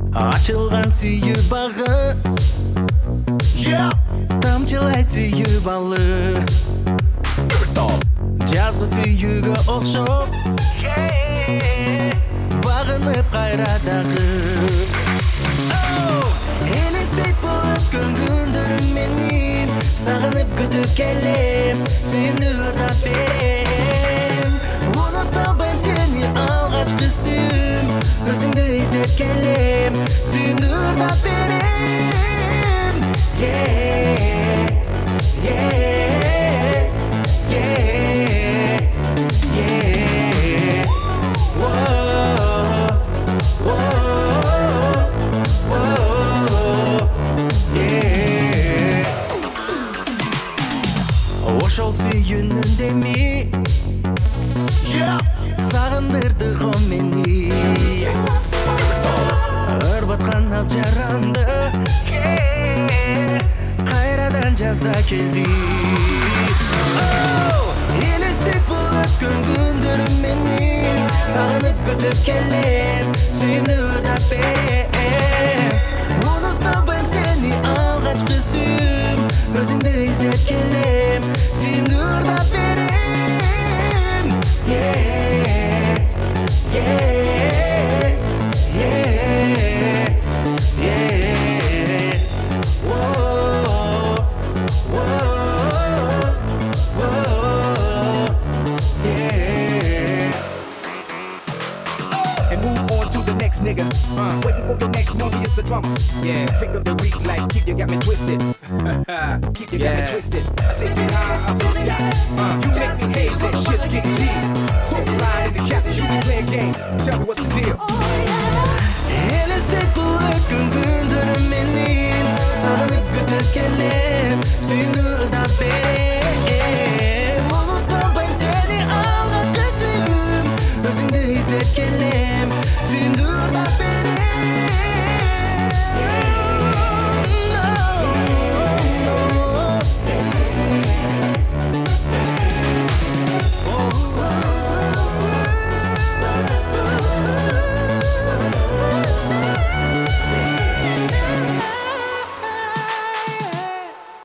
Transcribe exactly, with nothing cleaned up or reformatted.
Açılgan süyü bağı Yeah. Тамчылай süyü balı Жазғы süyüge okşop Bağınıp qayraдағы Елестет бұл өткен күндерім менен Сағынып күтіп келем Сүйімді ұртап берем Ұнатпайм сені алғашқы сүйім Өзіңді іздеп келем Сүйімді ұртап берем Yeah, yeah, yeah, yeah Whoa, whoa, whoa, yeah Ошол сүйүүнүндө ми Yeah. Сагындырды го мени Ырбаткан ак жарамды Кайрадан жазда келди Элестет бул өткөн күндөрүм менен Сагынып күтүп келем Сүйүмдү ырдап берем Унутпайм сени алгачкы сүйүм Өзүңдү издеп келем Сүйүмдү ырдап берем Yeah, yeah, yeah, yeah Whoa, whoa, whoa, yeah And move on to the next nigga. Uh, waiting for the next movie, it's the drama. Yeah, figure the week like keep you got me twisted. Keep you got me twisted. I take you high, I'm on sky. Uh, you make me haze, that shit's getting deep. Hook, line, and the captain, you be playing games. Tell me what's the deal. Елестет бұл өткөн күндерім менен Сағынып күтіп келем Сүйінді